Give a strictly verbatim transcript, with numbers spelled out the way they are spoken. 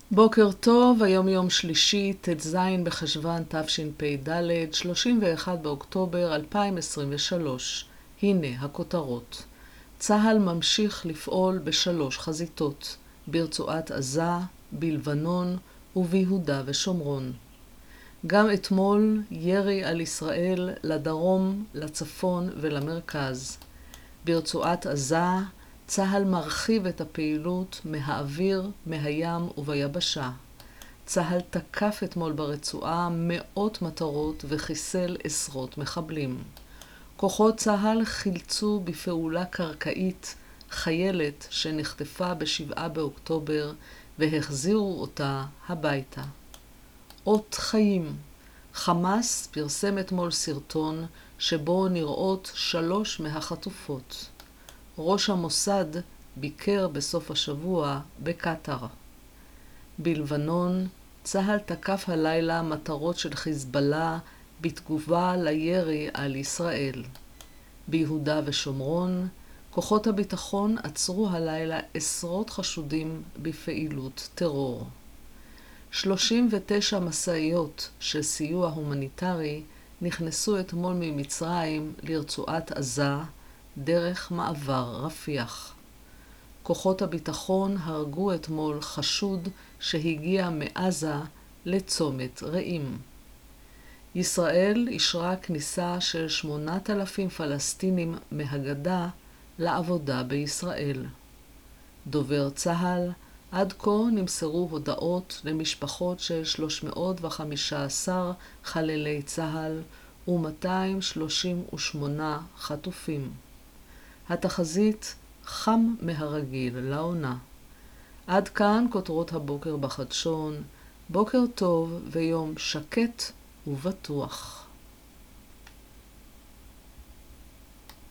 בוקר טוב, היום יום שלישי, ט"ז בחשוון תשפ"ד, שלושים ואחד באוקטובר אלפיים עשרים ושלוש. הנה הכותרות. צה"ל ממשיך לפעול בשלוש חזיתות, ברצועת עזה, בלבנון וביהודה ושומרון. גם אתמול ירי על ישראל לדרום, לצפון ולמרכז. ברצועת עזה, צה"ל מרחיב את הפעילות מהאוויר, מהים וביבשה. צה"ל תקף אתמול ברצועה מאות מטרות וחיסל עשרות מחבלים. כוחות צה"ל חילצו בפעולה קרקעית חיילת שנחטפה בשבעה באוקטובר והחזירו אותה הביתה. אות חיים. חמאס פרסם אתמול סרטון שבו נראות שלוש מהחטופות. ראש המוסד ביקר בסוף השבוע בקטר. בלבנון, צה"ל תקף הלילה מטרות של חיזבאללה בתגובה לירי על ישראל. ביהודה ושומרון, כוחות הביטחון עצרו הלילה עשרות חשודים בפעילות טרור. שלושים ותשע משאיות של סיוע הומניטרי נכנסו אתמול ממצרים לרצועת עזה, דרך מעבר רפיח. כוחות הביטחון הרגו אתמול חשוד שהגיע מעזה לצומת רעים. ישראל אישרה כניסה של שמונת אלפים פלסטינים מהגדה לעבודה בישראל. דובר צה"ל, עד כה נמסרו הודעות למשפחות של שלוש מאות וחמישה עשר חללי צה"ל ו-מאתיים שלושים ושמונה חטופים. התחזית חם מהרגיל לעונה. עד כאן כותרות הבוקר בחדשון. בוקר טוב ויום שקט ובטוח.